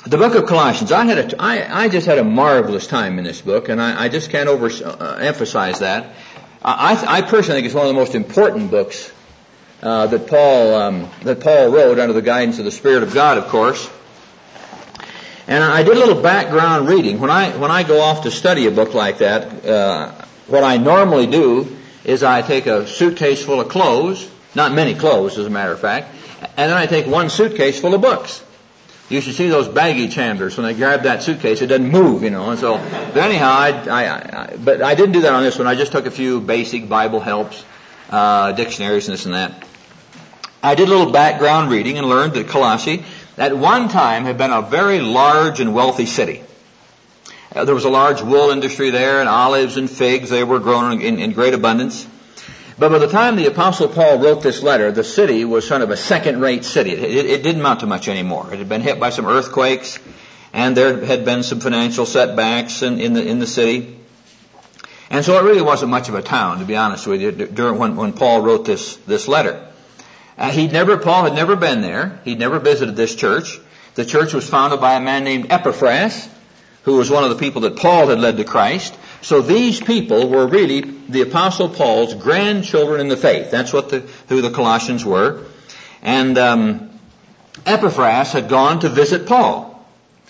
The book of Colossians, I just had a marvelous time in this book, and I just can't emphasize that. I personally think it's one of the most important books that Paul wrote under the guidance of the Spirit of God, of course. And I did a little background reading. When I go off to study a book like that, what I normally do is I take a suitcase full of clothes, not many clothes as a matter of fact, and then I take one suitcase full of books. You should see those baggage handlers when they grab that suitcase; it doesn't move, And so, but anyhow, but I didn't do that on this one. I just took a few basic Bible helps, dictionaries, and this and that. I did a little background reading and learned that Colossae, at one time, had been a very large and wealthy city. There was a large wool industry there, and olives and figs. They were grown in great abundance. But by the time the Apostle Paul wrote this letter, the city was kind of a second-rate city. It didn't amount to much anymore. It had been hit by some earthquakes, and there had been some financial setbacks in the city. And so it really wasn't much of a town, to be honest with you, during when Paul wrote this letter. Paul had never been there. He'd never visited this church. The church was founded by a man named Epaphras, who was one of the people that Paul had led to Christ. So these people were really the Apostle Paul's grandchildren in the faith. That's who the Colossians were. And Epaphras had gone to visit Paul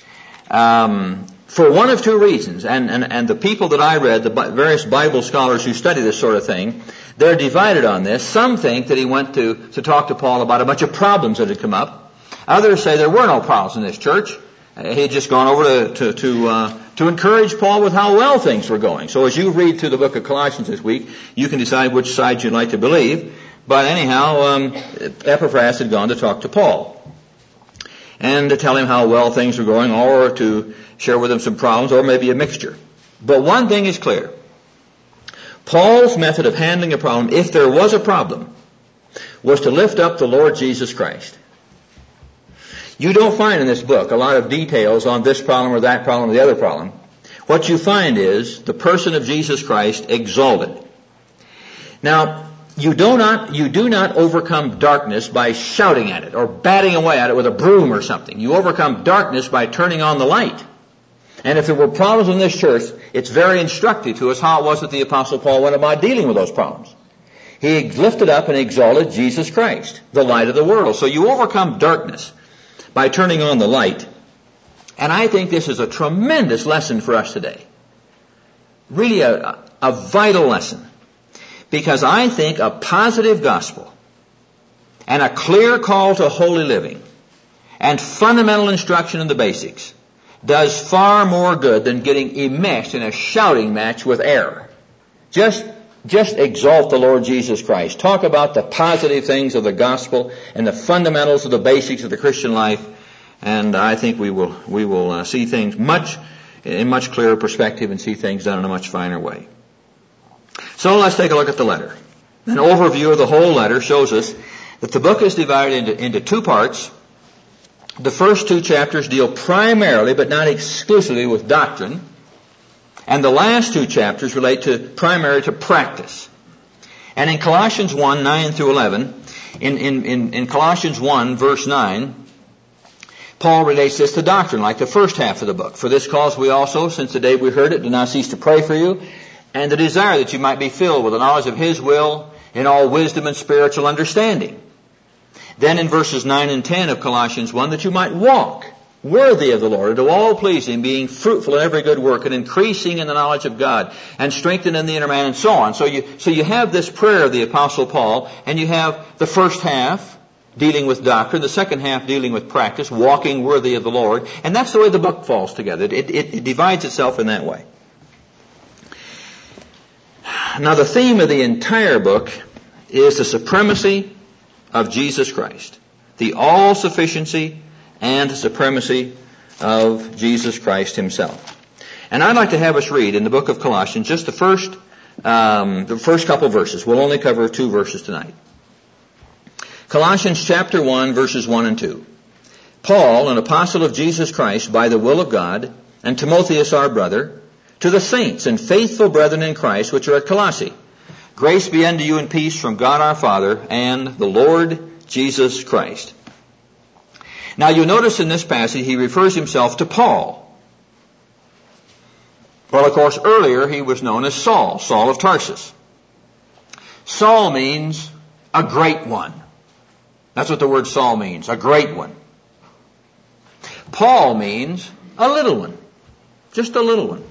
for one of two reasons. And the people that I read, the various Bible scholars who study this sort of thing, they're divided on this. Some think that he went to talk to Paul about a bunch of problems that had come up. Others say there were no problems in this church. He had just gone over to encourage Paul with how well things were going. So as you read through the book of Colossians this week, you can decide which side you'd like to believe. But anyhow, Epaphras had gone to talk to Paul and to tell him how well things were going, or to share with him some problems, or maybe a mixture. But one thing is clear. Paul's method of handling a problem, if there was a problem, was to lift up the Lord Jesus Christ. You don't find in this book a lot of details on this problem or that problem or the other problem. What you find is the person of Jesus Christ exalted. Now, you do not overcome darkness by shouting at it or batting away at it with a broom or something. You overcome darkness by turning on the light. And if there were problems in this church, it's very instructive to us how it was that the Apostle Paul went about dealing with those problems. He lifted up and exalted Jesus Christ, the light of the world. So you overcome darkness by turning on the light. And I think this is a tremendous lesson for us today. Really a vital lesson. Because I think a positive gospel and a clear call to holy living and fundamental instruction in the basics does far more good than getting enmeshed in a shouting match with error. Just exalt the Lord Jesus Christ. Talk about the positive things of the gospel and the fundamentals of the basics of the Christian life, and I think we will see things in much clearer perspective and see things done in a much finer way. So let's take a look at the letter. An overview of the whole letter shows us that the book is divided into two parts. The first two chapters deal primarily, but not exclusively, with doctrine. And the last two chapters relate primarily to practice. And in Colossians 1, 9 through 11, in Colossians 1, verse 9, Paul relates this to doctrine, like the first half of the book. For this cause we also, since the day we heard it, do not cease to pray for you, and to desire that you might be filled with the knowledge of His will in all wisdom and spiritual understanding. Then in verses 9 and 10 of Colossians 1, that you might walk worthy of the Lord, and to all pleasing, being fruitful in every good work, and increasing in the knowledge of God, and strengthened in the inner man, and so on. So you have this prayer of the Apostle Paul, and you have the first half dealing with doctrine, the second half dealing with practice, walking worthy of the Lord, and that's the way the book falls together. It divides itself in that way. Now the theme of the entire book is the supremacy of Jesus Christ, the all-sufficiency and the supremacy of Jesus Christ Himself. And I'd like to have us read in the book of Colossians just the first couple verses. We'll only cover 2 verses tonight. Colossians chapter 1, verses 1 and 2. Paul, an apostle of Jesus Christ by the will of God, and Timotheus our brother, to the saints and faithful brethren in Christ which are at Colossae. Grace be unto you and peace from God our Father and the Lord Jesus Christ. Now you'll notice in this passage he refers himself to Paul. Well, of course, earlier he was known as Saul, Saul of Tarsus. Saul means a great one. That's what the word Saul means, a great one. Paul means a little one, just a little one.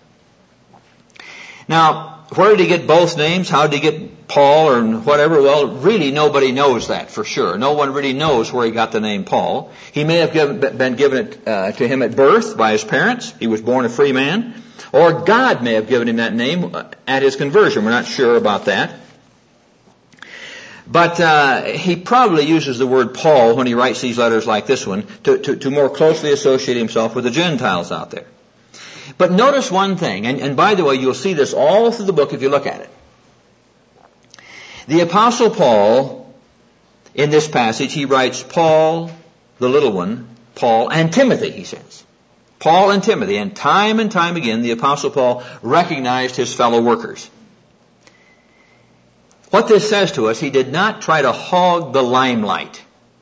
Now, where did he get both names? How did he get Paul or whatever? Well, really nobody knows that for sure. No one really knows where he got the name Paul. He may have been given it to him at birth by his parents. He was born a free man. Or God may have given him that name at his conversion. We're not sure about that. But he probably uses the word Paul when he writes these letters like this one to more closely associate himself with the Gentiles out there. But notice one thing, and by the way, you'll see this all through the book if you look at it. The Apostle Paul, in this passage, he writes Paul, the little one, Paul and Timothy, he says. Paul and Timothy, and time again, the Apostle Paul recognized his fellow workers. What this says to us, he did not try to hog the limelight.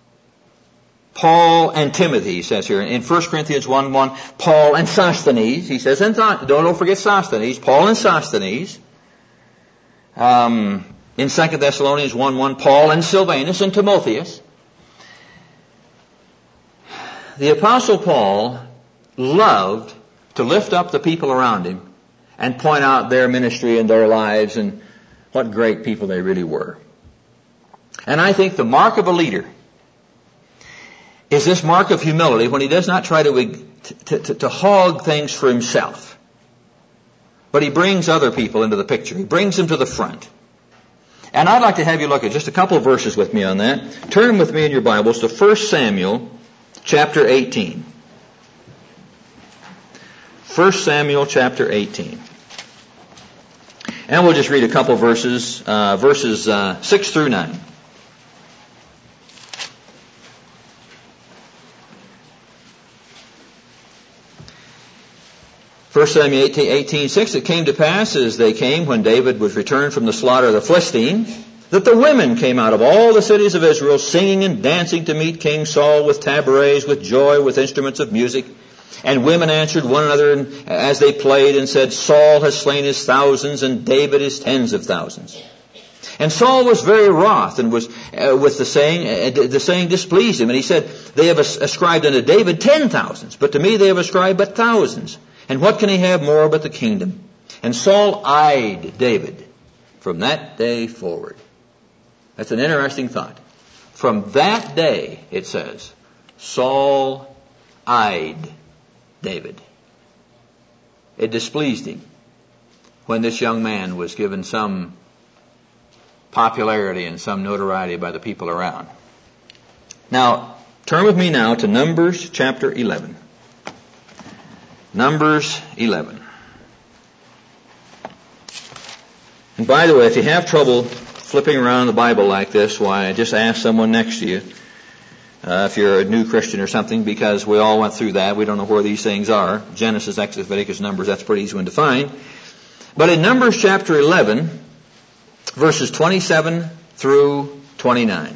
Paul and Timothy, he says here. In 1 Corinthians 1:1, Paul and Sosthenes, he says, and don't forget Sosthenes, Paul and Sosthenes. In 2 Thessalonians 1:1, Paul and Silvanus and Timotheus. The Apostle Paul loved to lift up the people around him and point out their ministry and their lives and what great people they really were. And I think the mark of a leader is this mark of humility when he does not try to hog things for himself. But he brings other people into the picture. He brings them to the front. And I'd like to have you look at just a couple of verses with me on that. Turn with me in your Bibles to 1 Samuel chapter 18. 1 Samuel chapter 18. And we'll just read a couple verses, verses 6 through 9. First Samuel 18:6, it came to pass as they came when David was returned from the slaughter of the Philistines, that the women came out of all the cities of Israel singing and dancing to meet King Saul with tabrets, with joy, with instruments of music. And women answered one another as they played and said, Saul has slain his thousands and David his tens of thousands. And Saul was very wroth and was with the saying displeased him. And he said, they have ascribed unto David 10,000s, but to me they have ascribed but thousands. And what can he have more but the kingdom? And Saul eyed David from that day forward. That's an interesting thought. From that day, it says, Saul eyed David. It displeased him when this young man was given some popularity and some notoriety by the people around. Now, turn with me now to Numbers chapter 11. Numbers 11. And by the way, if you have trouble flipping around the Bible like this, why, just ask someone next to you. If you're a new Christian or something, because we all went through that. We don't know where these things are. Genesis, Exodus, Leviticus, Numbers, that's a pretty easy one to find. But in Numbers chapter 11, verses 27 through 29,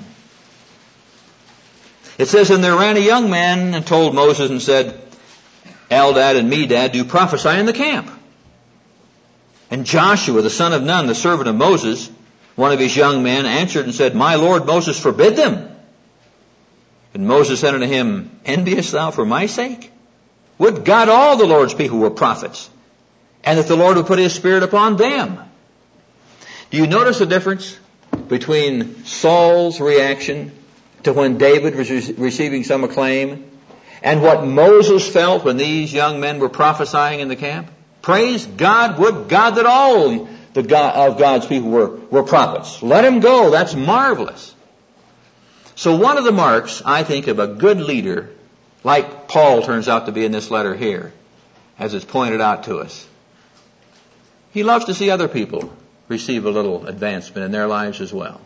it says, And there ran a young man and told Moses and said, Eldad and Medad do prophesy in the camp. And Joshua, the son of Nun, the servant of Moses, one of his young men, answered and said, My Lord Moses, forbid them. And Moses said unto him, Enviest thou for my sake? Would God all the Lord's people were prophets, and that the Lord would put his Spirit upon them. Do you notice the difference between Saul's reaction to when David was receiving some acclaim and what Moses felt when these young men were prophesying in the camp? Praise God, would God that all of God's people were prophets. Let them go. That's marvelous. So one of the marks, I think, of a good leader, like Paul turns out to be in this letter here, as it's pointed out to us, he loves to see other people receive a little advancement in their lives as well.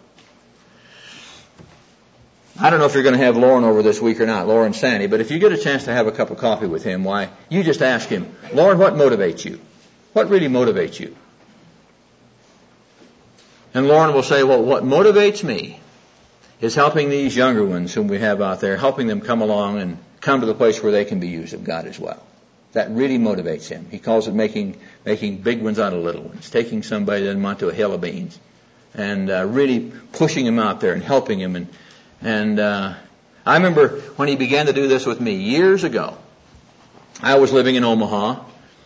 I don't know if you're going to have Lauren over this week or not, Lauren Sandy, but if you get a chance to have a cup of coffee with him, why, you just ask him, Lauren, what motivates you? What really motivates you? And Lauren will say, well, what motivates me is helping these younger ones whom we have out there, helping them come along and come to the place where they can be used of God as well. That really motivates him. He calls it making big ones out of little ones, taking somebody that went to a hill of beans, and really pushing him out there and helping him. And I remember when he began to do this with me years ago. I was living in Omaha,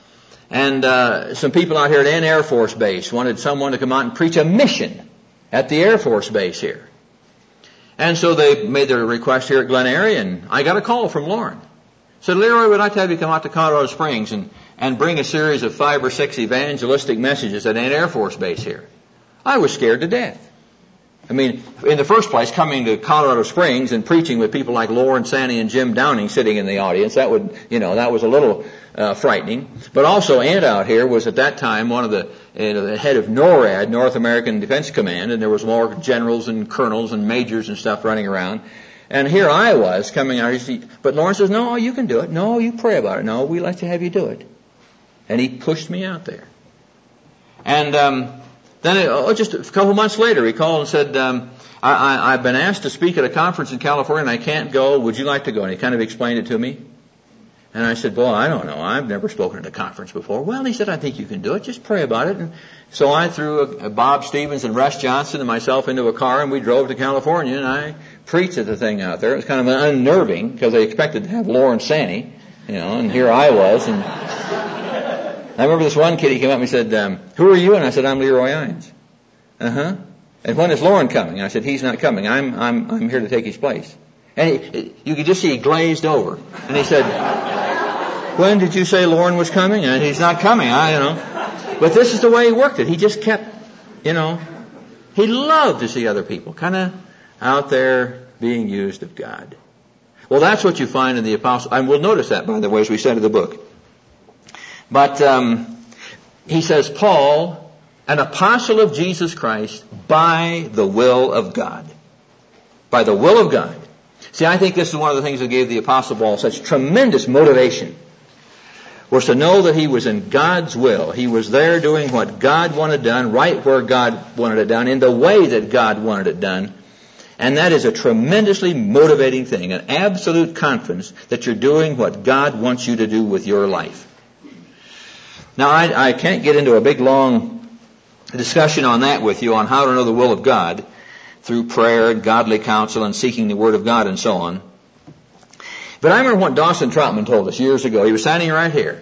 and some people out here at N Air Force Base wanted someone to come out and preach a mission at the Air Force Base here. And so they made their request here at Glen Eyrie, and I got a call from Lauren. Said, Leroy, would like to have you come out to Colorado Springs and bring a series of 5 or 6 evangelistic messages at an Air Force Base here. I was scared to death. I mean, in the first place, coming to Colorado Springs and preaching with people like Lauren Sanny and Jim Downing sitting in the audience, that was a little frightening. But also, Ant out here was at that time one of the head of NORAD, North American Defense Command, and there was more generals and colonels and majors and stuff running around. And here I was coming out. But Lauren says, no, you can do it. No, you pray about it. No, we like to have you do it. And he pushed me out there. And then just a couple months later, he called and said, I've been asked to speak at a conference in California and I can't go. Would you like to go? And he kind of explained it to me. And I said, well, I don't know. I've never spoken at a conference before. Well, he said, I think you can do it. Just pray about it. And so I threw Bob Stevens and Russ Johnson and myself into a car, and we drove to California, and I preached at the thing out there. It was kind of unnerving because they expected to have Lauren Sanny, and here I was. And I remember this one kid, he came up and he said, who are you? And I said, I'm Leroy Ines. Uh-huh. And when is Lauren coming? And I said, he's not coming. I'm here to take his place. And you could just see he glazed over. And he said, when did you say Lauren was coming? And he's not coming, But this is the way he worked it. He just kept, he loved to see other people kind of out there being used of God. Well, that's what you find in the apostle. And we'll notice that, by the way, as we study the book. But he says, Paul, an apostle of Jesus Christ, by the will of God. By the will of God. See, I think this is one of the things that gave the apostle Paul such tremendous motivation, was to know that he was in God's will. He was there doing what God wanted done, right where God wanted it done, in the way that God wanted it done. And that is a tremendously motivating thing, an absolute confidence that you're doing what God wants you to do with your life. Now, I can't get into a big, long discussion on that with you, on how to know the will of God through prayer and godly counsel and seeking the Word of God and so on. But I remember what Dawson Troutman told us years ago. He was standing right here.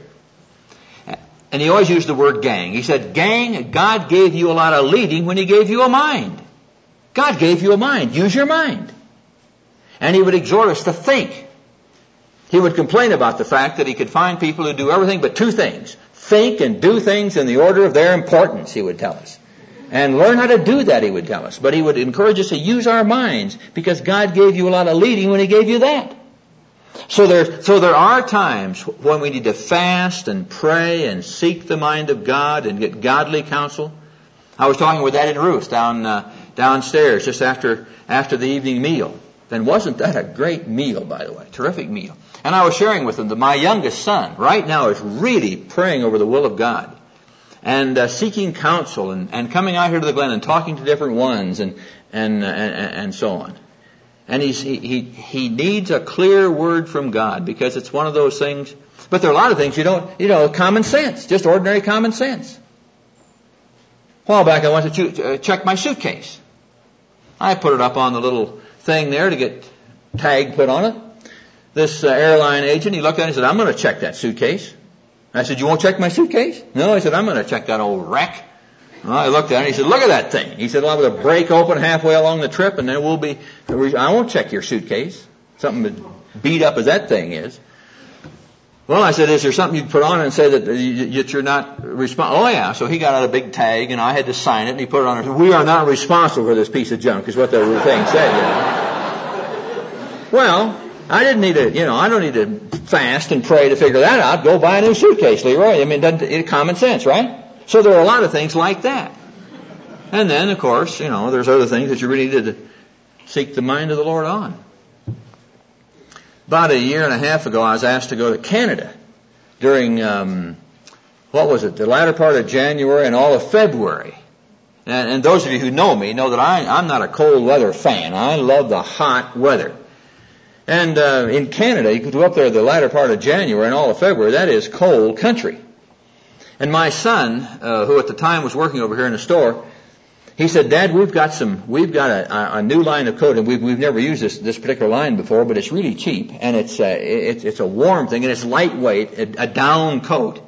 And he always used the word gang. He said, gang, God gave you a lot of leading when He gave you a mind. God gave you a mind. Use your mind. And he would exhort us to think. He would complain about the fact that he could find people who do everything but 2 things. Think and do things in the order of their importance, he would tell us. And learn how to do that, he would tell us. But he would encourage us to use our minds, because God gave you a lot of leading when He gave you that. So there are times when we need to fast and pray and seek the mind of God and get godly counsel. I was talking with Ed and Ruth downstairs just after the evening meal. And wasn't that a great meal, by the way? Terrific meal. And I was sharing with them that my youngest son right now is really praying over the will of God and seeking counsel and coming out here to the Glen and talking to different ones and so on. And he needs a clear word from God, because it's one of those things. But there are a lot of things common sense, just ordinary common sense. A while back I went to check my suitcase. I put it up on the little thing there to get tag put on it. This airline agent, he looked at it and said, I'm going to check that suitcase. I said, you won't check my suitcase? No, he said, I'm going to check that old wreck. Well, I looked at it and he said, look at that thing. He said, well, I'm going to break open halfway along the trip and then I won't check your suitcase. Something as beat up as that thing is. Well, I said, is there something you can put on and say that you're not responsible? Oh, yeah. So he got out a big tag and I had to sign it and he put it on there. We are not responsible for this piece of junk, is what the thing said. Well, I don't need to fast and pray to figure that out. Go buy a new suitcase, Leroy. I mean, it's common sense, right? So there are a lot of things like that. And then, of course, there's other things that you really need to seek the mind of the Lord on. About a year and a half ago, I was asked to go to Canada during, the latter part of January and all of February. And those of you who know me know that I'm not a cold weather fan. I love the hot weather. And in Canada, you could go up there the latter part of January and all of February. That is cold country. And my son, who at the time was working over here in the store, he said, "Dad, we've got a new line of coat, and we've never used this particular line before, but it's really cheap, and it's a warm thing, and it's lightweight, a down coat."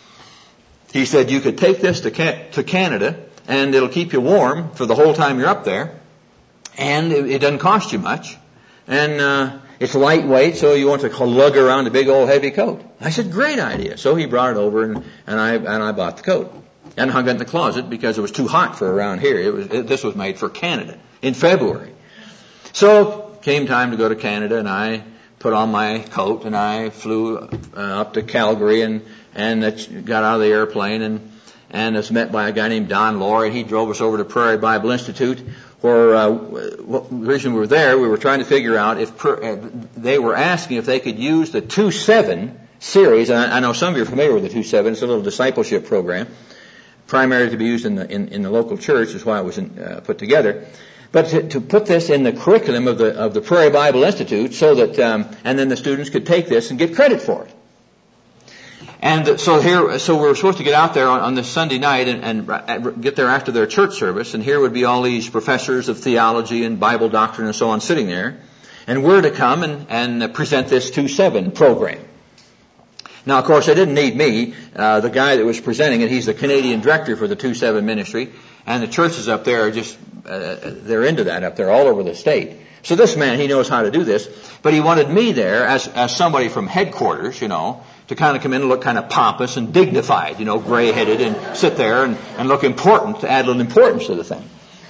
He said, "You could take this to Canada, and it'll keep you warm for the whole time you're up there, and it doesn't cost you much, and it's lightweight, so you want to lug around a big old heavy coat." I said, "Great idea." So he brought it over, and I bought the coat. And hung it in the closet because it was too hot for around here. This was made for Canada in February. So came time to go to Canada, and I put on my coat, and I flew up to Calgary, and got out of the airplane, and was met by a guy named Don Laurie. He drove us over to Prairie Bible Institute, where the reason we were there, we were trying to figure out if they were asking if they could use the 2-7 series. And I know some of you are familiar with the 2-7. It's a little discipleship program, primary to be used in the local church, is why it was put together. But to put this in the curriculum of the Prairie Bible Institute, so that and then the students could take this and get credit for it. And so we were supposed to get out there on this Sunday night and get there after their church service, and here would be all these professors of theology and Bible doctrine and so on sitting there, and we're to come and present this 2-7 program. Now, of course, they didn't need me. The guy that was presenting it, he's the Canadian director for the 2-7 ministry, and the churches up there are just, they're into that up there all over the state. So this man, he knows how to do this, but he wanted me there as somebody from headquarters, to kind of come in and look kind of pompous and dignified, gray-headed, and sit there and look important, to add a little importance to the thing.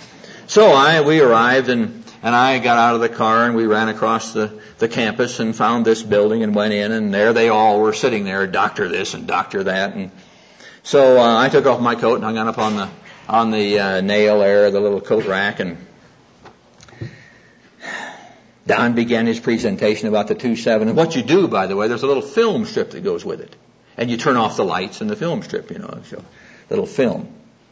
So we arrived, and I got out of the car, and we ran across the campus and found this building and went in, and there they all were sitting there, doctor this and doctor that. And so I took off my coat and hung it up on the nail there, the little coat rack, and Don began his presentation about the 2-7. And what you do, by the way, there's a little film strip that goes with it. And you turn off the lights and the film strip, so little film.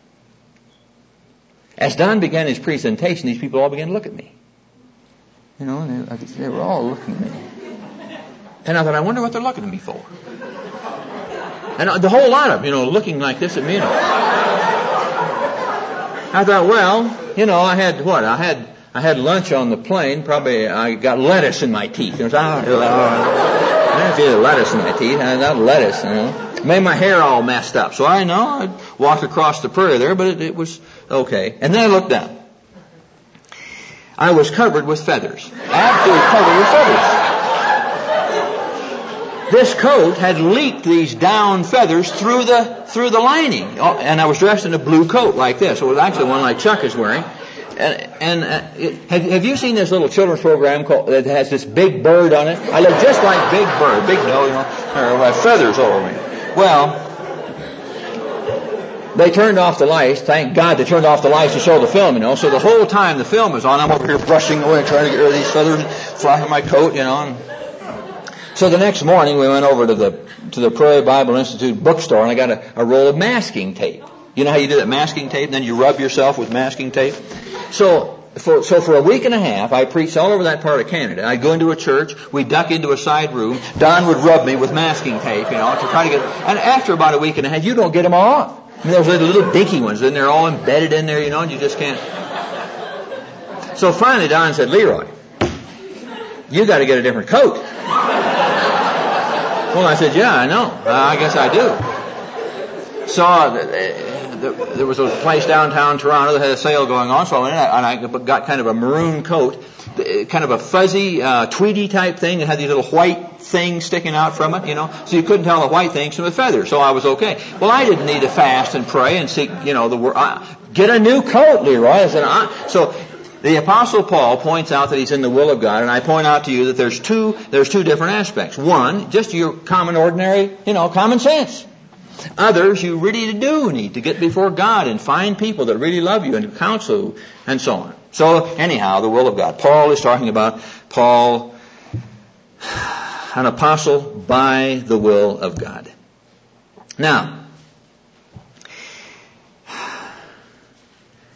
As Don began his presentation, these people all began to look at me. And they were all looking at me. And I thought, I wonder what they're looking at me for. And the whole lot of them, looking like this at me. I thought, well, I had lunch on the plane. Probably I got lettuce in my teeth. I feel lettuce in my teeth. I got lettuce, Made my hair all messed up. So I walked across the prairie there, but it was okay. And then I looked down. I was covered with feathers. Absolutely covered with feathers. This coat had leaked these down feathers through the lining. And I was dressed in a blue coat like this. It was actually one like Chuck is wearing. Have you seen this little children's program that has this big bird on it? I look just like Big Bird. Big nose, with feathers all over me. Well, they turned off the lights. Thank God they turned off the lights to show the film, So the whole time the film is on, I'm over here brushing away, trying to get rid of these feathers, flying my coat, And so the next morning we went over to the Prairie Bible Institute bookstore, and I got a roll of masking tape. You know how you do that masking tape, and then you rub yourself with masking tape? So for a week and a half, I preached all over that part of Canada. I'd go into a church, we'd duck into a side room, Don would rub me with masking tape, to try to get, and after about a week and a half, you don't get them all off. Those little dinky ones, and they're all embedded in there, and you just can't. So finally Don said, "Leroy, you got to get a different coat." Well, I said, "Yeah, I know. I guess I do." So there was a place downtown Toronto that had a sale going on, so I went in and I got kind of a maroon coat, kind of a fuzzy, tweedy type thing that had these little white things sticking out from it, so you couldn't tell the white things from the feathers, so I was okay. Well, I didn't need to fast and pray and seek, the word. Get a new coat, Leroy. I said, so the Apostle Paul points out that he's in the will of God, and I point out to you that there's two different aspects. One, just your common, ordinary, common sense. Others, you really do need to get before God and find people that really love you and counsel you and so on. So anyhow, the will of God. Paul is talking about Paul, an apostle by the will of God. Now,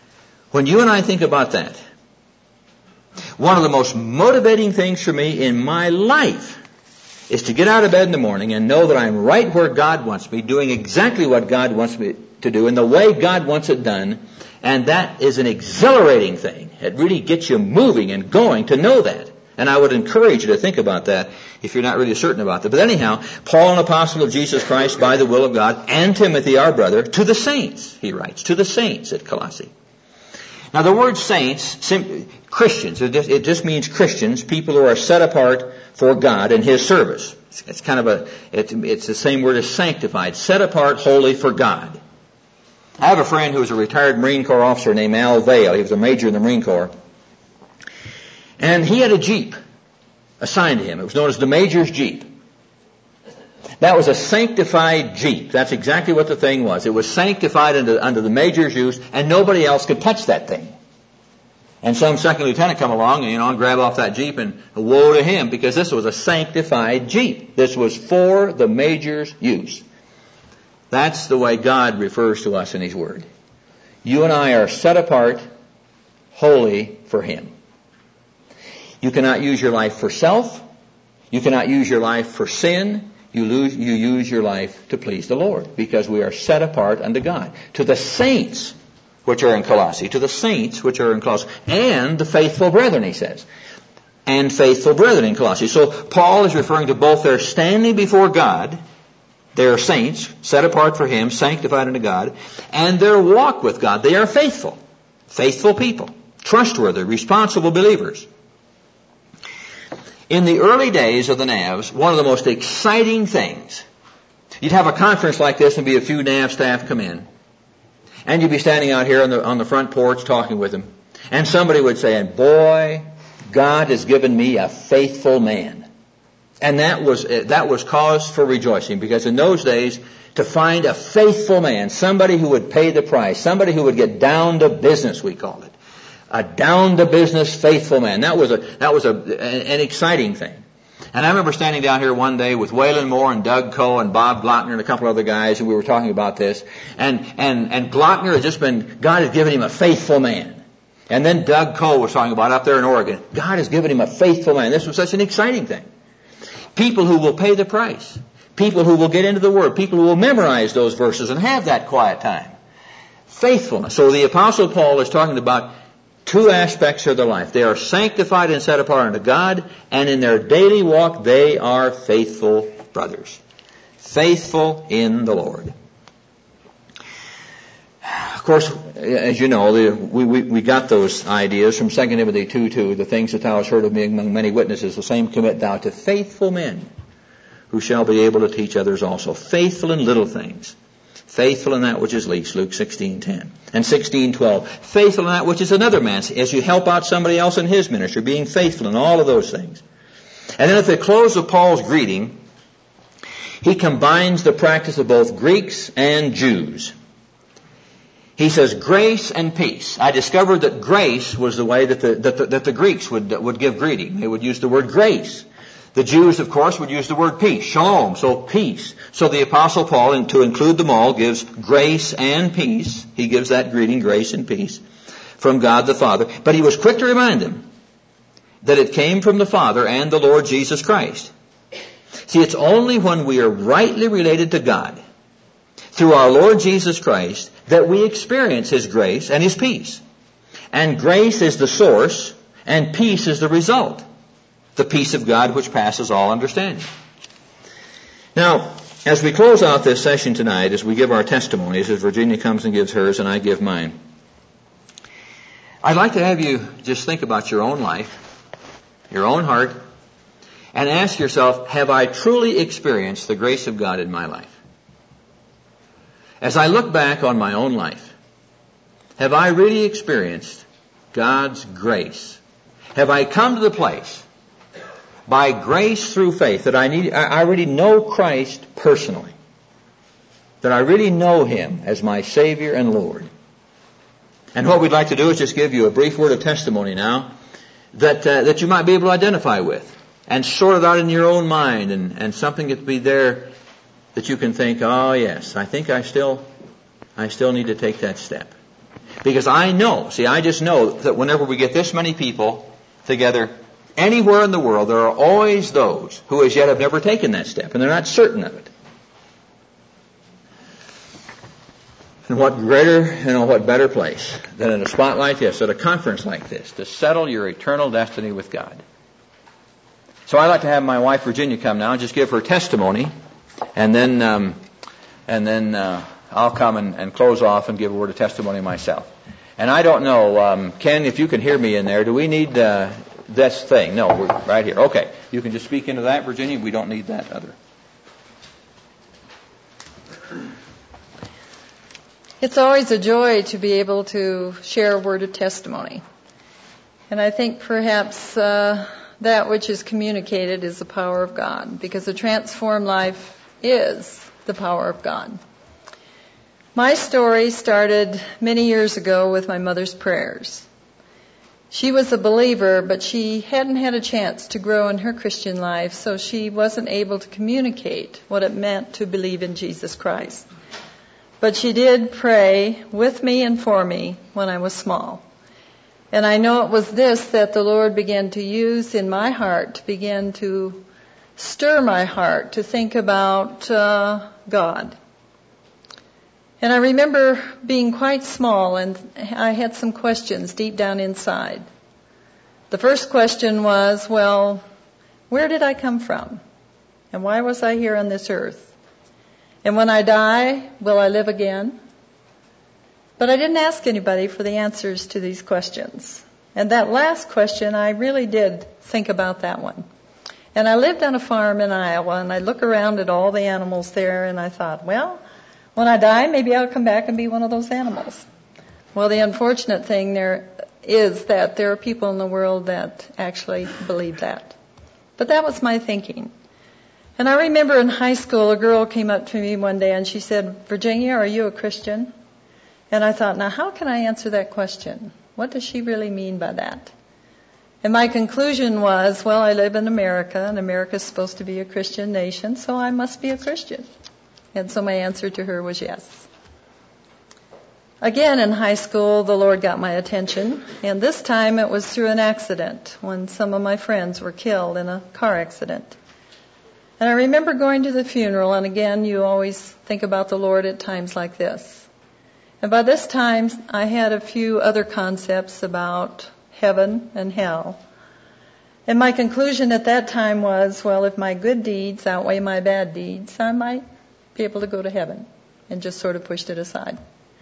When you and I think about that, one of the most motivating things for me in my life is to get out of bed in the morning and know that I'm right where God wants me, doing exactly what God wants me to do in the way God wants it done. And that is an exhilarating thing. It really gets you moving and going to know that. And I would encourage you to think about that if you're not really certain about that. But anyhow, Paul, an apostle of Jesus Christ by the will of God, and Timothy, our brother, to the saints, he writes, to the saints at Colossae. Now the word saints, Christians, it just means Christians, people who are set apart for God and His service. It's kind of it's the same word as sanctified, set apart wholly for God. I have a friend who was a retired Marine Corps officer named Al Vail. He was a major in the Marine Corps. And he had a Jeep assigned to him. It was known as the Major's Jeep. That was a sanctified Jeep. That's exactly what the thing was. It was sanctified under the Major's use, and nobody else could touch that thing. And some second lieutenant come along and grab off that Jeep, and woe to him, because this was a sanctified Jeep. This was for the Major's use. That's the way God refers to us in His Word. You and I are set apart wholly for Him. You cannot use your life for self. You cannot use your life for sin. You use your life to please the Lord, because we are set apart unto God. To the saints which are in Colossae, to the saints which are in Colossae, and the faithful brethren, he says. And faithful brethren in Colossae. So Paul is referring to both their standing before God, they are saints, set apart for Him, sanctified unto God, and their walk with God. They are faithful. Faithful people. Trustworthy, responsible believers. In the early days of the NAVs, one of the most exciting things, you'd have a conference like this and be a few NAV staff come in. And you'd be standing out here on the front porch talking with them. And somebody would say, and boy, God has given me a faithful man. And that was cause for rejoicing, because in those days, to find a faithful man, somebody who would pay the price, somebody who would get down to business, we called it. A down-to-business, faithful man. That was an exciting thing. And I remember standing down here one day with Waylon Moore and Doug Coe and Bob Glockner and a couple other guys, and we were talking about this. And Glockner God has given him a faithful man. And then Doug Coe was talking about up there in Oregon. God has given him a faithful man. This was such an exciting thing. People who will pay the price. People who will get into the Word. People who will memorize those verses and have that quiet time. Faithfulness. So the Apostle Paul is talking about two aspects of their life. They are sanctified and set apart unto God, and in their daily walk they are faithful brothers. Faithful in the Lord. Of course, as you know, we got those ideas from 2 Timothy 2:2. The things that thou hast heard of me among many witnesses, the same commit thou to faithful men, who shall be able to teach others also. Faithful in little things. Faithful in that which is least, Luke 16:10. And 16:12. Faithful in that which is another man's, as you help out somebody else in his ministry, being faithful in all of those things. And then at the close of Paul's greeting, he combines the practice of both Greeks and Jews. He says, grace and peace. I discovered that grace was the way that the Greeks would give greeting. They would use the word grace. The Jews, of course, would use the word peace, shalom, so peace. So the Apostle Paul, to include them all, gives grace and peace. He gives that greeting, grace and peace, from God the Father. But he was quick to remind them that it came from the Father and the Lord Jesus Christ. See, it's only when we are rightly related to God, through our Lord Jesus Christ, that we experience His grace and His peace. And grace is the source, and peace is the result. The peace of God which passes all understanding. Now, as we close out this session tonight, as we give our testimonies, as Virginia comes and gives hers and I give mine, I'd like to have you just think about your own life, your own heart, and ask yourself, have I truly experienced the grace of God in my life? As I look back on my own life, have I really experienced God's grace? Have I come to the place, by grace through faith, that I really know Christ personally, that I really know Him as my Savior and Lord? And what we'd like to do is just give you a brief word of testimony now that you might be able to identify with and sort it out in your own mind, and something that be there that you can think, oh yes, I think I still need to take that step. Because I just know that whenever we get this many people together anywhere in the world, there are always those who as yet have never taken that step, and they're not certain of it. And what greater, what better place than in a spot like this, at a conference like this, to settle your eternal destiny with God. So I'd like to have my wife Virginia come now and just give her testimony, and then I'll come and close off and give a word of testimony myself. And I don't know, Ken, if you can hear me in there, do we need this thing? No, we're right here. Okay, you can just speak into that, Virginia. We don't need that other. It's always a joy to be able to share a word of testimony. And I think perhaps that which is communicated is the power of God, because a transformed life is the power of God. My story started many years ago with my mother's prayers. She was a believer, but she hadn't had a chance to grow in her Christian life, so she wasn't able to communicate what it meant to believe in Jesus Christ. But she did pray with me and for me when I was small. And I know it was this that the Lord began to use in my heart, began to stir my heart to think about God. And I remember being quite small, and I had some questions deep down inside. The first question was, well, where did I come from? And why was I here on this earth? And when I die, will I live again? But I didn't ask anybody for the answers to these questions. And that last question, I really did think about that one. And I lived on a farm in Iowa, and I look around at all the animals there, and I thought, well, when I die, maybe I'll come back and be one of those animals. Well, the unfortunate thing there is that there are people in the world that actually believe that. But that was my thinking. And I remember in high school, a girl came up to me one day and she said, Virginia, are you a Christian? And I thought, now how can I answer that question? What does she really mean by that? And my conclusion was, well, I live in America, and America is supposed to be a Christian nation, so I must be a Christian. And so my answer to her was yes. Again, in high school, the Lord got my attention, and this time it was through an accident when some of my friends were killed in a car accident. And I remember going to the funeral, and again, you always think about the Lord at times like this. And by this time, I had a few other concepts about heaven and hell. And my conclusion at that time was, well, if my good deeds outweigh my bad deeds, I might be able to go to heaven, and just sort of pushed it aside.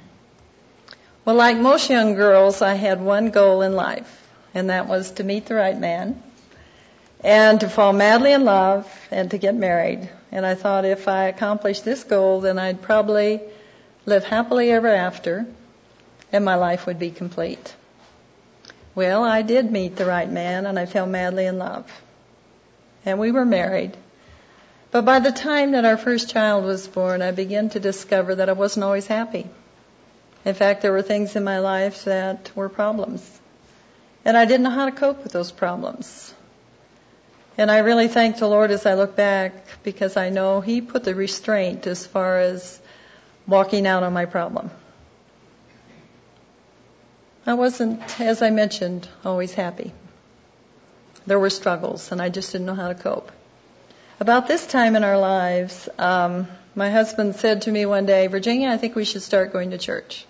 Well, like most young girls, I had one goal in life, and that was to meet the right man, and to fall madly in love, and to get married. And I thought if I accomplished this goal, then I'd probably live happily ever after, and my life would be complete. Well, I did meet the right man, and I fell madly in love. And we were married. But by the time that our first child was born, I began to discover that I wasn't always happy. In fact, there were things in my life that were problems. And I didn't know how to cope with those problems. And I really thank the Lord as I look back, because I know He put the restraint as far as walking out on my problem. I wasn't, as I mentioned, always happy. There were struggles, and I just didn't know how to cope. About this time in our lives, my husband said to me one day, Virginia, I think we should start going to church.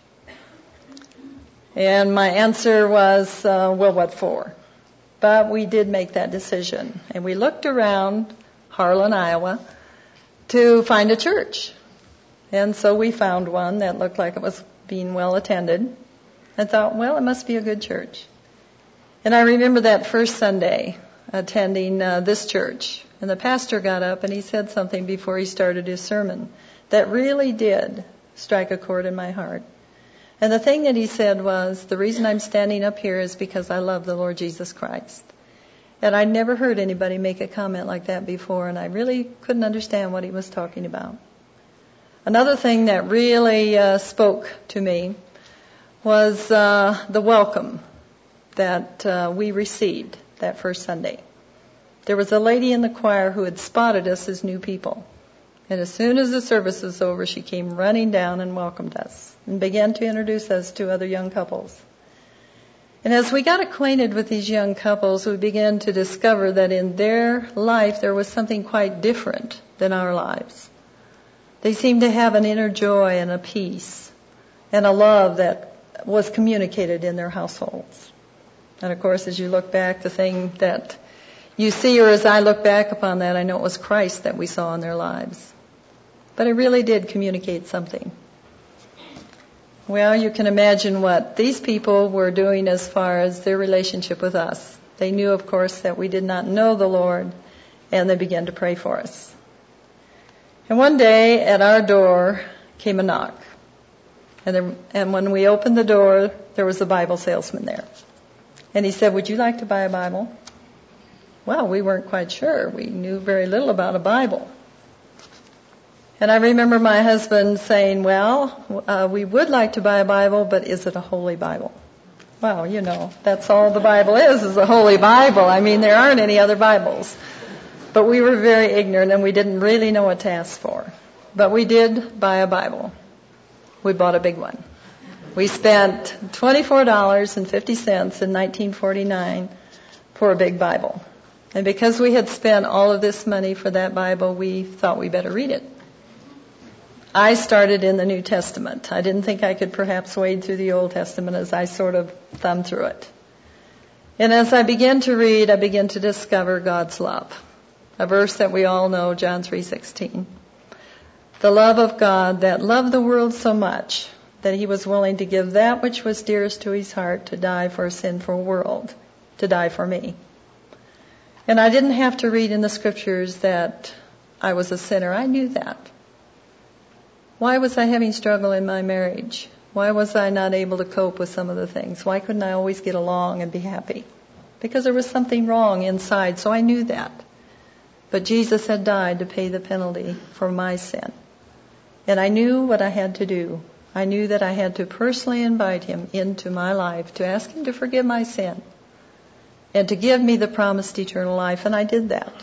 And my answer was, well, what for? But we did make that decision. And we looked around Harlan, Iowa, to find a church. And so we found one that looked like it was being well attended. I thought, well, it must be a good church. And I remember that first Sunday attending this church. And the pastor got up and he said something before he started his sermon that really did strike a chord in my heart. And the thing that he said was, the reason I'm standing up here is because I love the Lord Jesus Christ. And I'd never heard anybody make a comment like that before, and I really couldn't understand what he was talking about. Another thing that really spoke to me was the welcome that we received that first Sunday. There was a lady in the choir who had spotted us as new people. And as soon as the service was over, she came running down and welcomed us and began to introduce us to other young couples. And as we got acquainted with these young couples, we began to discover that in their life there was something quite different than our lives. They seemed to have an inner joy and a peace and a love that was communicated in their households. And of course, as you look back, the thing that you see, or as I look back upon that, I know it was Christ that we saw in their lives. But it really did communicate something. Well, you can imagine what these people were doing as far as their relationship with us. They knew, of course, that we did not know the Lord, and they began to pray for us. And one day at our door came a knock. And when we opened the door, there was a Bible salesman there. And he said, "Would you like to buy a Bible?" Well, we weren't quite sure. We knew very little about a Bible. And I remember my husband saying, "Well, we would like to buy a Bible, but is it a holy Bible?" Well, you know, that's all the Bible is a holy Bible. I mean, there aren't any other Bibles. But we were very ignorant, and we didn't really know what to ask for. But we did buy a Bible. We bought a big one. We spent $24.50 in 1949 for a big Bible. And because we had spent all of this money for that Bible, we thought we better read it. I started in the New Testament. I didn't think I could perhaps wade through the Old Testament as I sort of thumbed through it. And as I began to read, I began to discover God's love. A verse that we all know, John 3:16. The love of God that loved the world so much that he was willing to give that which was dearest to his heart to die for a sinful world, to die for me. And I didn't have to read in the scriptures that I was a sinner. I knew that. Why was I having struggle in my marriage? Why was I not able to cope with some of the things? Why couldn't I always get along and be happy? Because there was something wrong inside, so I knew that. But Jesus had died to pay the penalty for my sin. And I knew what I had to do. I knew that I had to personally invite him into my life, to ask him to forgive my sin, and to give me the promised eternal life, and I did that.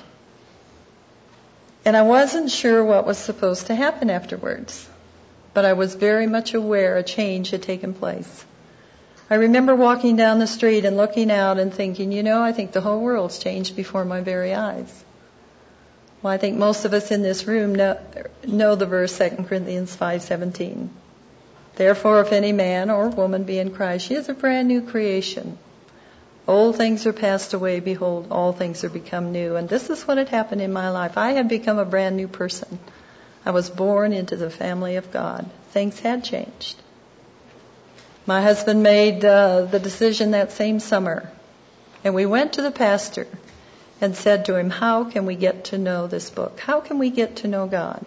And I wasn't sure what was supposed to happen afterwards, but I was very much aware a change had taken place. I remember walking down the street and looking out and thinking, I think the whole world's changed before my very eyes. Well, I think most of us in this room know the verse 2 Corinthians 5:17. Therefore, if any man or woman be in Christ, she is a brand new creation. Old things are passed away. Behold, all things are become new. And this is what had happened in my life. I had become a brand new person. I was born into the family of God. Things had changed. My husband made the decision that same summer. And we went to the pastor and said to him, how can we get to know this book? How can we get to know God?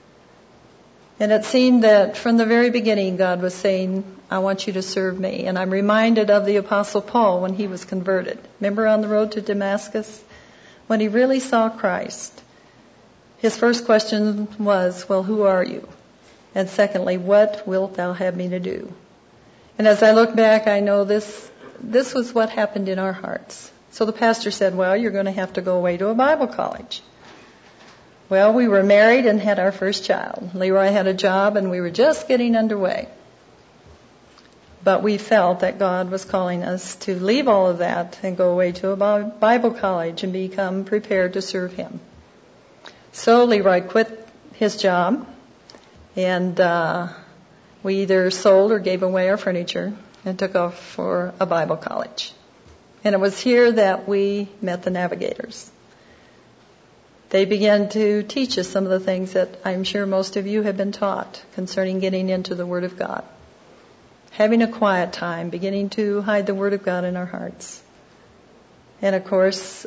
And it seemed that from the very beginning, God was saying, I want you to serve me. And I'm reminded of the Apostle Paul when he was converted. Remember on the road to Damascus? When he really saw Christ, his first question was, well, who are you? And secondly, what wilt thou have me to do? And as I look back, I know this was what happened in our hearts. So the pastor said, well, you're going to have to go away to a Bible college. Well, we were married and had our first child. Leroy had a job and we were just getting underway. But we felt that God was calling us to leave all of that and go away to a Bible college and become prepared to serve him. So Leroy quit his job, and we either sold or gave away our furniture and took off for a Bible college. And it was here that we met the Navigators. They began to teach us some of the things that I'm sure most of you have been taught concerning getting into the Word of God. Having a quiet time, beginning to hide the Word of God in our hearts. And of course,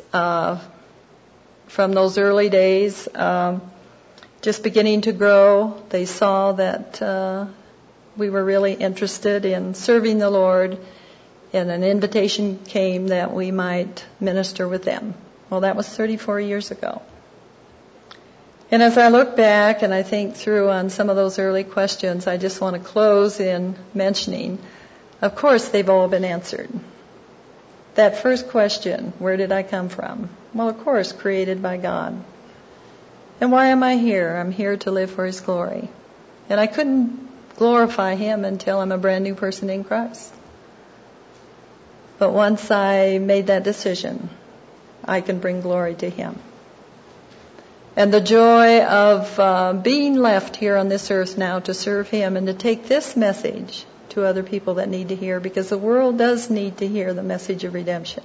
from those early days, just beginning to grow, they saw that we were really interested in serving the Lord, and an invitation came that we might minister with them. Well, that was 34 years ago. And as I look back and I think through on some of those early questions, I just want to close in mentioning, of course, they've all been answered. That first question, where did I come from? Well, of course, created by God. And why am I here? I'm here to live for His glory. And I couldn't glorify Him until I'm a brand new person in Christ. But once I made that decision, I can bring glory to Him. And the joy of being left here on this earth now to serve Him and to take this message to other people that need to hear, because the world does need to hear the message of redemption.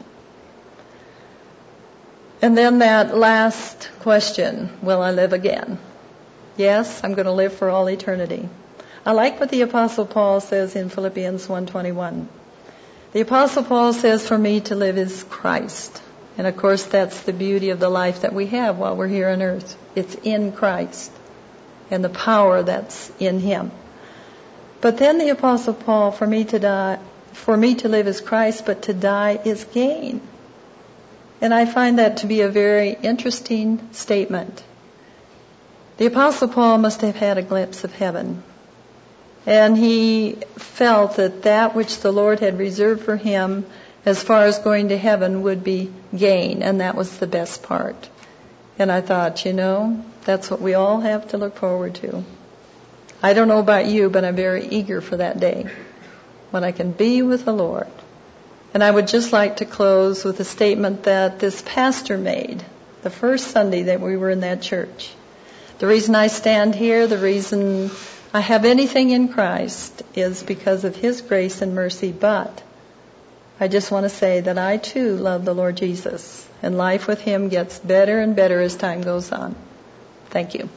And then that last question, will I live again? Yes, I'm going to live for all eternity. I like what the Apostle Paul says in Philippians 1:21. The Apostle Paul says, for me to live is Christ. And of course that's the beauty of the life that we have while we're here on earth. It's in Christ and the power that's in Him. But then the Apostle Paul, for me to live is Christ, but to die is gain. And I find that to be a very interesting statement. The Apostle Paul must have had a glimpse of heaven. And he felt that which the Lord had reserved for him as far as going to heaven would be gain, and that was the best part. And I thought, that's what we all have to look forward to. I don't know about you, but I'm very eager for that day when I can be with the Lord. And I would just like to close with a statement that this pastor made the first Sunday that we were in that church. The reason I stand here, the reason I have anything in Christ is because of His grace and mercy, but I just want to say that I too love the Lord Jesus, and life with Him gets better and better as time goes on. Thank you.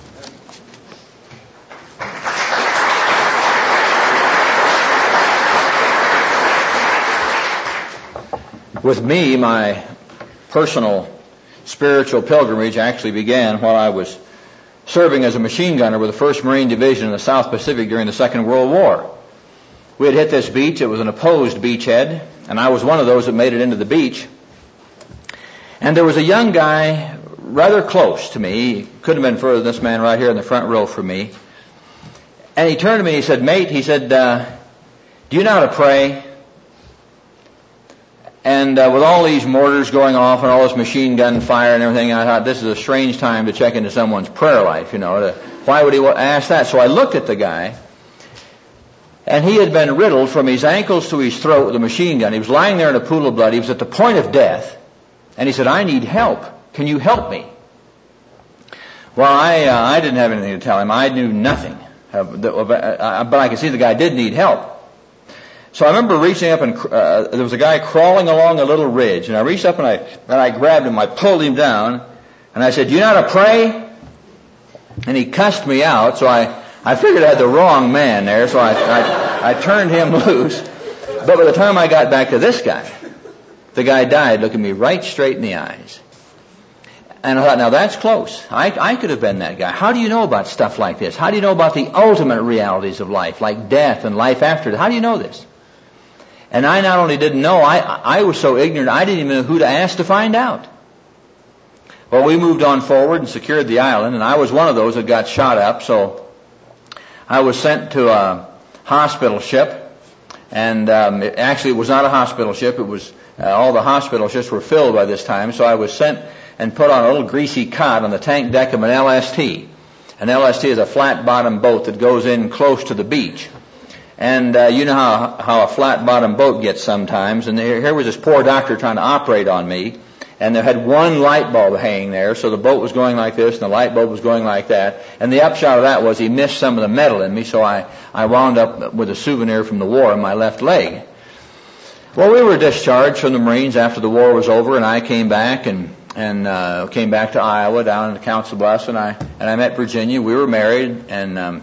With me, my personal spiritual pilgrimage actually began while I was serving as a machine gunner with the 1st Marine Division in the South Pacific during the Second World War. We had hit this beach. It was an opposed beachhead, and I was one of those that made it into the beach. And there was a young guy rather close to me. He couldn't have been further than this man right here in the front row from me. And he turned to me and he said, mate, do you know how to pray? And with all these mortars going off and all this machine gun fire and everything, I thought this is a strange time to check into someone's prayer life, Why would he ask that? So I looked at the guy, and he had been riddled from his ankles to his throat with a machine gun. He was lying there in a pool of blood. He was at the point of death. And he said, I need help. Can you help me? Well, I didn't have anything to tell him. I knew nothing. But I could see the guy did need help. So I remember reaching up, and there was a guy crawling along a little ridge. And I reached up and I grabbed him. I pulled him down. And I said, do you know how to pray? And he cussed me out. So I figured I had the wrong man there. So I turned him loose. But by the time I got back to this guy, the guy died looking me right straight in the eyes. And I thought, now that's close. I could have been that guy. How do you know about stuff like this? How do you know about the ultimate realities of life, like death and life after death? How do you know this? And I not only didn't know, I was so ignorant, I didn't even know who to ask to find out. Well, we moved on forward and secured the island, and I was one of those that got shot up, so I was sent to a hospital ship, and it was not a hospital ship. It was all the hospital ships were filled by this time, so I was sent and put on a little greasy cot on the tank deck of an LST. An LST is a flat-bottom boat that goes in close to the beach. And you know how a flat-bottom boat gets sometimes. And here was this poor doctor trying to operate on me. And there had one light bulb hanging there, so the boat was going like this and the light bulb was going like that. And the upshot of that was he missed some of the metal in me, so I wound up with a souvenir from the war in my left leg. Well, we were discharged from the Marines after the war was over, and I came back and came back to Iowa, down to Council Bluffs, and I met Virginia. We were married, and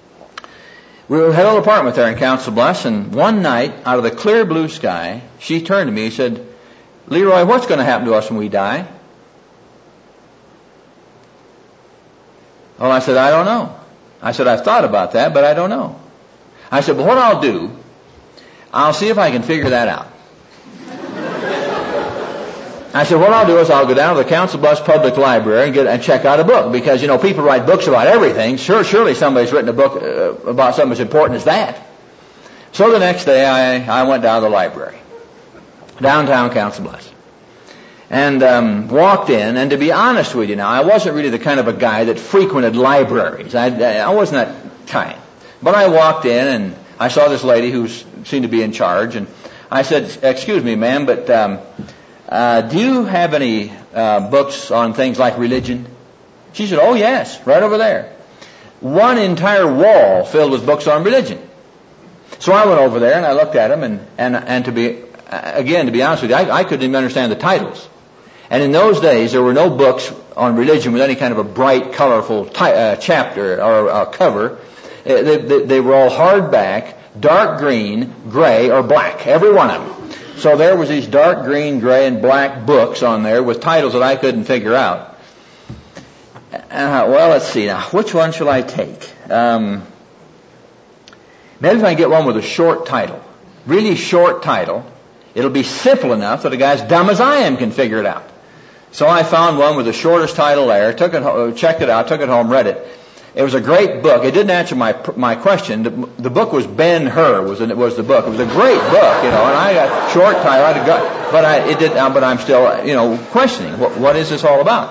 we had a little apartment there in Council Bluffs, and one night, out of the clear blue sky, she turned to me and said, Leroy, what's going to happen to us when we die? Well, I said, I don't know. I said, I've thought about that, but I don't know. I said, well, what I'll do, I'll see if I can figure that out. I said, what I'll do is I'll go down to the Council Bluffs Public Library and check out a book, because, people write books about everything. Surely somebody's written a book about something as important as that. So the next day I went down to the library, downtown Council Bluffs. and walked in. And to be honest with you now, I wasn't really the kind of a guy that frequented libraries. I wasn't that kind. But I walked in, and I saw this lady who seemed to be in charge, and I said, "Excuse me, ma'am, but do you have any books on things like religion?" She said, "Oh, yes, right over there." One entire wall filled with books on religion. So I went over there and I looked at them, and to be honest with you, I couldn't even understand the titles. And in those days, there were no books on religion with any kind of a bright, colorful chapter or cover. They were all hardback, dark green, gray, or black, every one of them. So there was these dark green, gray, and black books on there with titles that I couldn't figure out. And I thought, well, let's see now, which one shall I take? Maybe if I get one with a short title, really short title, it'll be simple enough that a guy as dumb as I am can figure it out. So I found one with the shortest title there, checked it out, took it home, read it. It was a great book. It didn't answer my question. The book was Ben-Hur was the book. It was a great book, and I got short title, but I'm still, questioning what is this all about?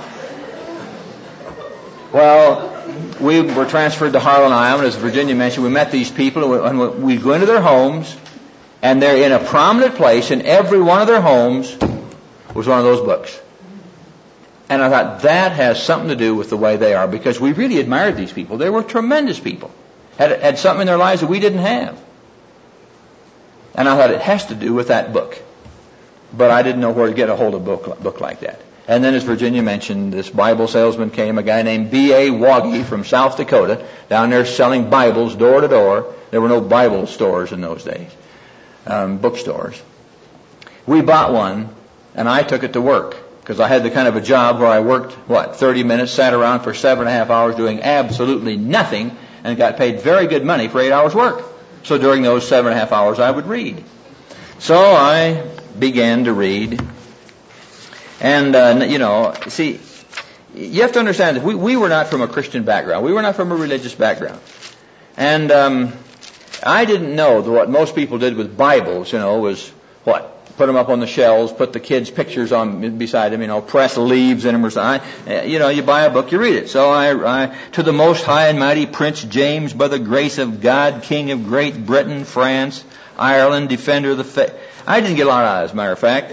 Well, we were transferred to Harlan Island, as Virginia mentioned. We met these people, and we go into their homes, and they're in a prominent place, and every one of their homes was one of those books. And I thought, that has something to do with the way they are, because we really admired these people. They were tremendous people. Had something in their lives that we didn't have. And I thought, it has to do with that book. But I didn't know where to get a hold of a book like that. And then, as Virginia mentioned, this Bible salesman came, a guy named B.A. Woggy from South Dakota, down there selling Bibles door to door. There were no Bible stores in those days, bookstores. We bought one, and I took it to work, because I had the kind of a job where I worked, 30 minutes, sat around for 7.5 hours doing absolutely nothing, and got paid very good money for 8 hours work. So during those 7.5 hours, I would read. So I began to read. And, see, you have to understand that we were not from a Christian background. We were not from a religious background. And I didn't know that what most people did with Bibles, was what? Put them up on the shelves, put the kids' pictures on beside them, press leaves in them or something. You buy a book, you read it. So I to the Most High and Mighty Prince James, by the grace of God, King of Great Britain, France, Ireland, Defender of the Faith. I didn't get a lot out of it, as a matter of fact.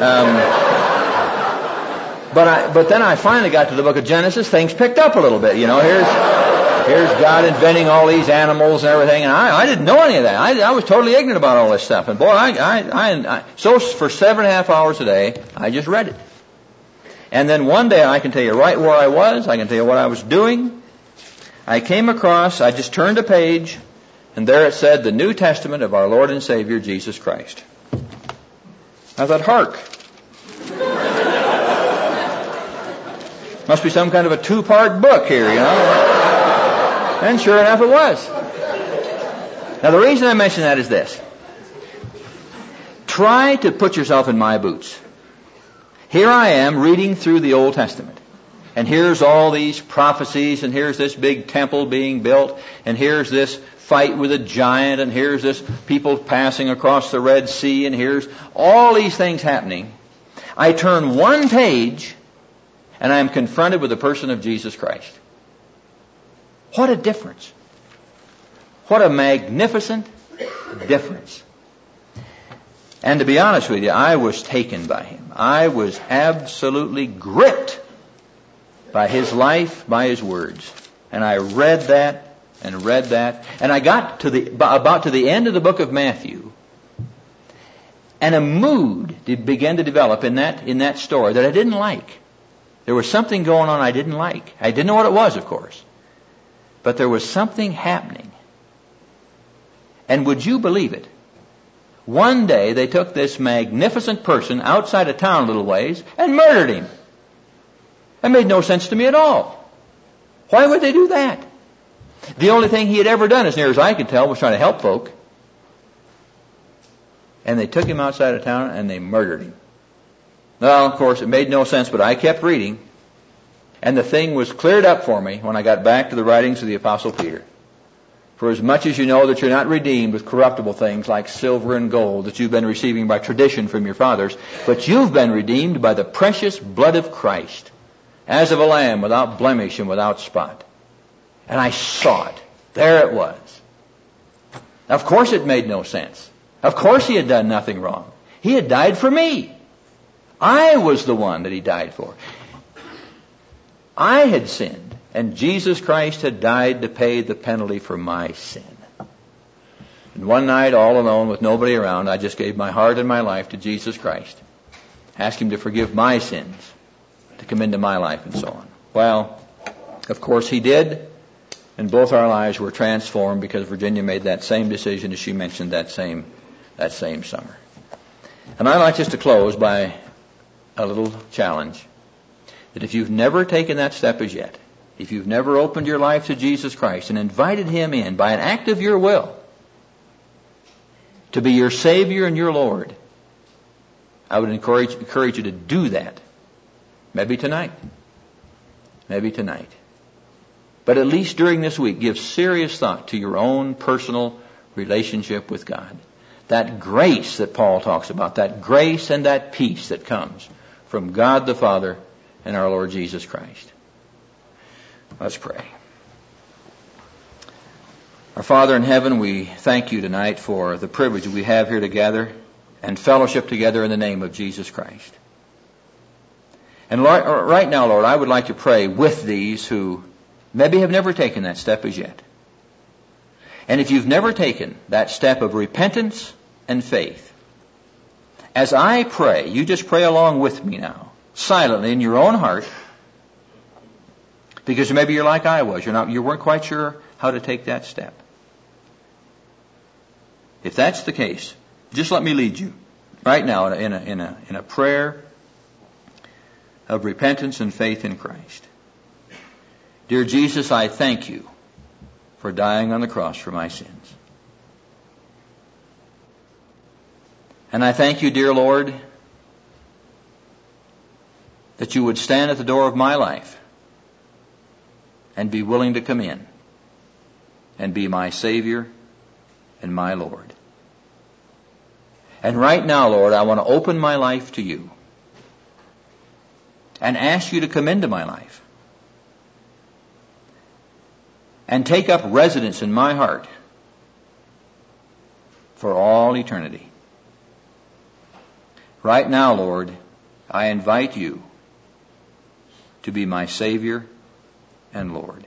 But then I finally got to the book of Genesis. Things picked up a little bit. Here's God inventing all these animals and everything, and I didn't know any of that. I was totally ignorant about all this stuff. And boy, so for 7.5 hours a day, I just read it. And then one day, I can tell you right where I was. I can tell you what I was doing. I came across. I just turned a page, and there it said, "The New Testament of our Lord and Savior Jesus Christ." I thought, hark. Must be some kind of a 2-part book here, And sure enough, it was. Now, the reason I mention that is this. Try to put yourself in my boots. Here I am reading through the Old Testament. And here's all these prophecies, and here's this big temple being built, and here's this fight with a giant, and here's this people passing across the Red Sea, and here's all these things happening. I turn one page, and I am confronted with the person of Jesus Christ. What a difference. What a magnificent difference. And to be honest with you, I was taken by him. I was absolutely gripped by his life, by his words. And I read that and read that. And I got about to the end of the book of Matthew. And a mood began to develop in that story that I didn't like. There was something going on I didn't like. I didn't know what it was, of course. But there was something happening. And would you believe it? One day they took this magnificent person outside of town a little ways and murdered him. That made no sense to me at all. Why would they do that? The only thing he had ever done, as near as I could tell, was trying to help folk. And they took him outside of town and they murdered him. Well, of course, it made no sense, but I kept reading. And the thing was cleared up for me when I got back to the writings of the Apostle Peter. For as much as you know that you're not redeemed with corruptible things like silver and gold that you've been receiving by tradition from your fathers, but you've been redeemed by the precious blood of Christ, as of a lamb without blemish and without spot. And I saw it. There it was. Of course it made no sense. Of course he had done nothing wrong. He had died for me. I was the one that he died for. I had sinned, and Jesus Christ had died to pay the penalty for my sin. And one night, all alone with nobody around, I just gave my heart and my life to Jesus Christ. Asked him to forgive my sins, to come into my life and so on. Well, of course he did, and both our lives were transformed because Virginia made that same decision as she mentioned that same summer. And I'd like just to close by a little challenge. That if you've never taken that step as yet, if you've never opened your life to Jesus Christ and invited him in by an act of your will to be your Savior and your Lord, I would encourage you to do that. Maybe tonight. Maybe tonight. But at least during this week, give serious thought to your own personal relationship with God. That grace that Paul talks about, that grace and that peace that comes from God the Father and our Lord Jesus Christ. Let's pray. Our Father in heaven, we thank you tonight for the privilege we have here together and fellowship together in the name of Jesus Christ. And Lord, right now, Lord, I would like to pray with these who maybe have never taken that step as yet. And if you've never taken that step of repentance and faith, as I pray, you just pray along with me now, silently in your own heart, because maybe you're like I was. You weren't quite sure how to take that step. If that's the case, just let me lead you right now in a prayer of repentance and faith in Christ. Dear Jesus, I thank you for dying on the cross for my sins. And I thank you, dear Lord, that you would stand at the door of my life and be willing to come in and be my Savior and my Lord. And right now, Lord, I want to open my life to you and ask you to come into my life and take up residence in my heart for all eternity. Right now, Lord, I invite you to be my Savior and Lord.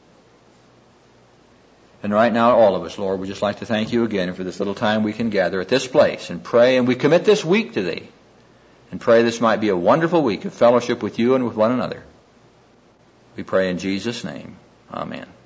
And right now, all of us, Lord, we'd just like to thank you again for this little time we can gather at this place and pray, and we commit this week to thee and pray this might be a wonderful week of fellowship with you and with one another. We pray in Jesus' name. Amen.